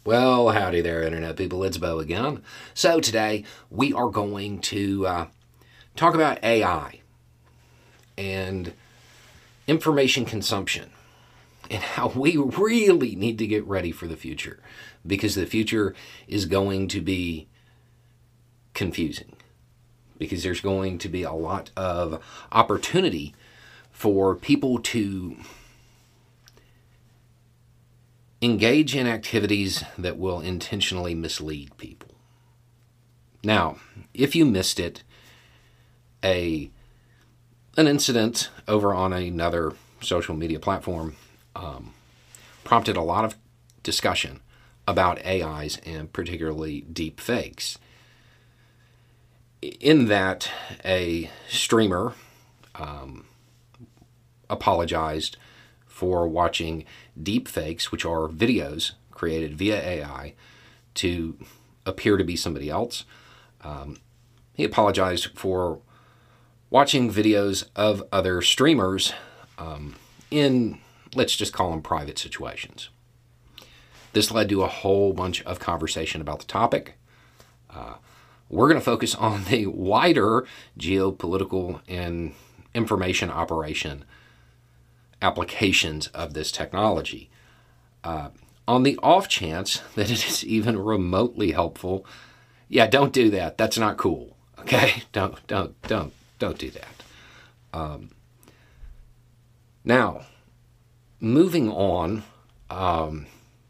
Well, howdy there, Internet people. It's Bo again. So today we are going to talk about AI and information consumption and how we really need to get ready for the future, because the future is going to be confusing, because there's going to be a lot of opportunity for people to engage in activities that will intentionally mislead people. Now, if you missed it, an incident over on another social media platform prompted a lot of discussion about AIs and particularly deep fakes. In that, a streamer apologized for watching deep fakes, which are videos created via AI to appear to be somebody else. He apologized for watching videos of other streamers in, let's just call them, private situations. This led to a whole bunch of conversation about the topic. We're going to focus on the wider geopolitical and information operation applications of this technology. On the off chance that it is even remotely helpful, don't do that. That's not cool. Okay, don't do that. Now, moving on, I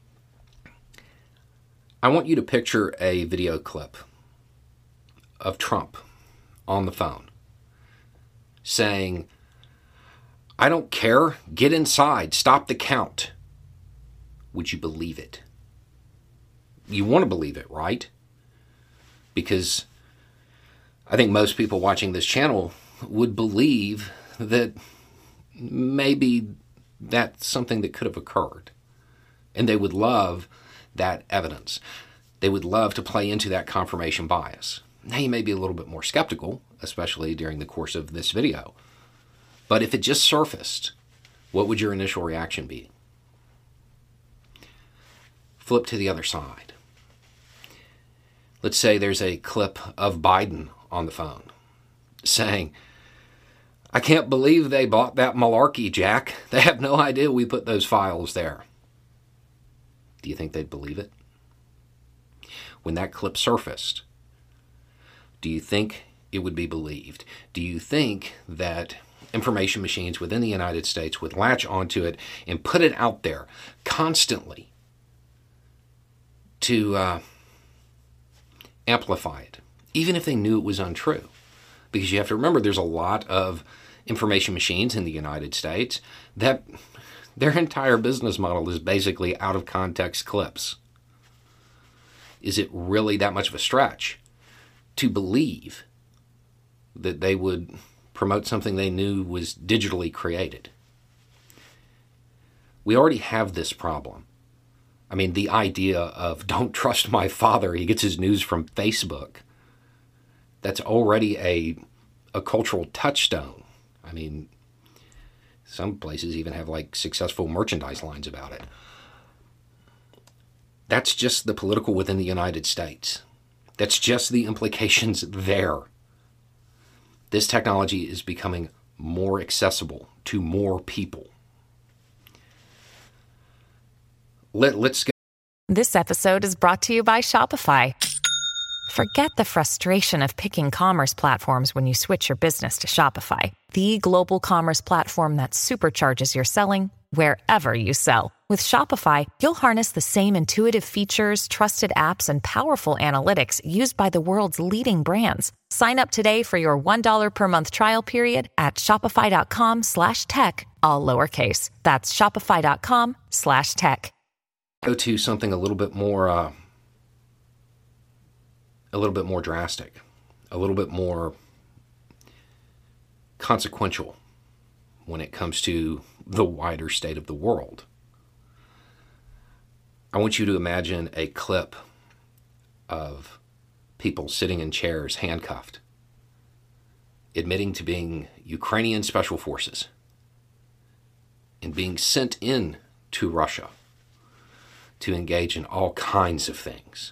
want you to picture a video clip of Trump on the phone saying, "I don't care, get inside, stop the count." Would you believe it? You want to believe it, right? Because I think most people watching this channel would believe that maybe that's something that could have occurred. And they would love that evidence. They would love to play into that confirmation bias. Now, you may be a little bit more skeptical, especially during the course of this video. But if it just surfaced, what would your initial reaction be? Flip to the other side. Let's say there's a clip of Biden on the phone saying, "I can't believe they bought that malarkey, Jack. They have no idea we put those files there." Do you think they'd believe it? When that clip surfaced, do you think it would be believed? Do you think that information machines within the United States would latch onto it and put it out there constantly to amplify it, even if they knew it was untrue? Because you have to remember, there's a lot of information machines in the United States that their entire business model is basically out of context clips. Is it really that much of a stretch to believe that they would promote something they knew was digitally created? We already have this problem. I mean, the idea of "don't trust my father, he gets his news from Facebook," that's already a cultural touchstone. I mean, some places even have like successful merchandise lines about it. That's just the political within the United States. That's just the implications there. This technology is becoming more accessible to more people. Let's go. This episode is brought to you by Shopify. Forget the frustration of picking commerce platforms when you switch your business to Shopify, the global commerce platform that supercharges your selling wherever you sell. With Shopify, you'll harness the same intuitive features, trusted apps, and powerful analytics used by the world's leading brands. Sign up today for your $1 per month trial period at shopify.com/tech, all lowercase. That's shopify.com/tech. Go to something a little bit more drastic, a little bit more consequential when it comes to the wider state of the world. I want you to imagine a clip of people sitting in chairs, handcuffed, admitting to being Ukrainian special forces and being sent in to Russia to engage in all kinds of things.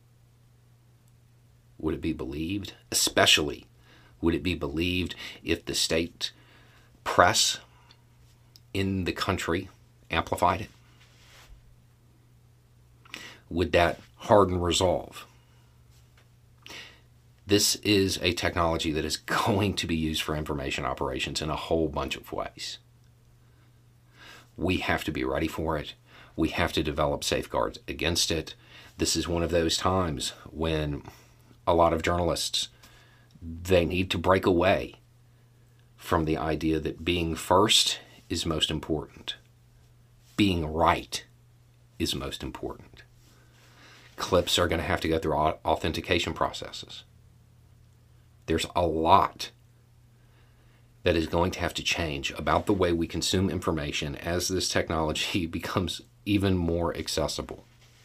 Would it be believed? Especially, would it be believed if the state press in the country amplified it? Would that harden resolve? This is a technology that is going to be used for information operations in a whole bunch of ways. We have to be ready for it. We have to develop safeguards against it. This is one of those times when a lot of journalists, they need to break away from the idea that being first is most important. Being right is most important. Clips are going to have to go through authentication processes. There's a lot that is going to have to change about the way we consume information as this technology becomes even more accessible.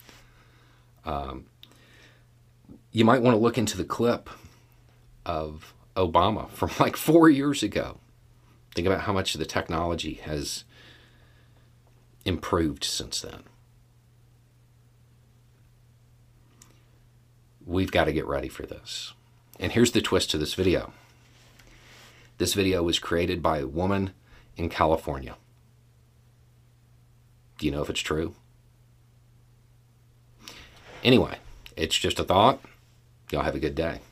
You might want to look into the clip of Obama from like 4 years ago. Think about how much the technology has improved since then. We've got to get ready for this. And here's the twist to this video. This video was created by a woman in California. Do you know if it's true? Anyway, it's just a thought. Y'all have a good day.